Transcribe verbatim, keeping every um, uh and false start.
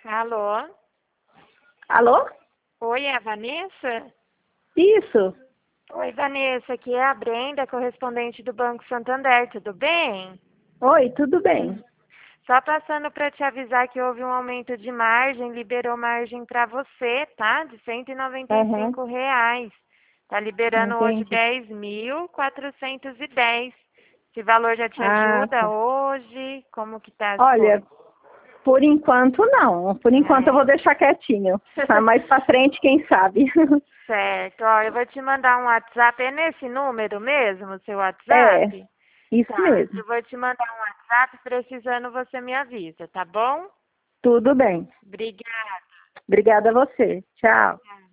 Alô? Alô? Oi, é a Vanessa? Isso. Oi, Vanessa, aqui é a Brenda, correspondente do Banco Santander, tudo bem? Oi, tudo bem? Só passando para te avisar que houve um aumento de margem, liberou margem para você, tá? De cento e noventa e Aham, cinco reais. Tá liberando hoje entendi. dez mil quatrocentos e dez. Esse valor já te Ah, ajuda tá. hoje? Como que tá as Olha, coisas? por enquanto não. Por enquanto eu É. vou deixar quietinho. Tá mais pra frente, quem sabe? Certo, ó, eu vou te mandar um WhatsApp, é nesse número mesmo, seu É, WhatsApp? isso Tá, mesmo. eu vou te mandar um WhatsApp, precisando você me avisa, tá bom? Tudo bem. Obrigada. Obrigada a você. Tchau. Tchau.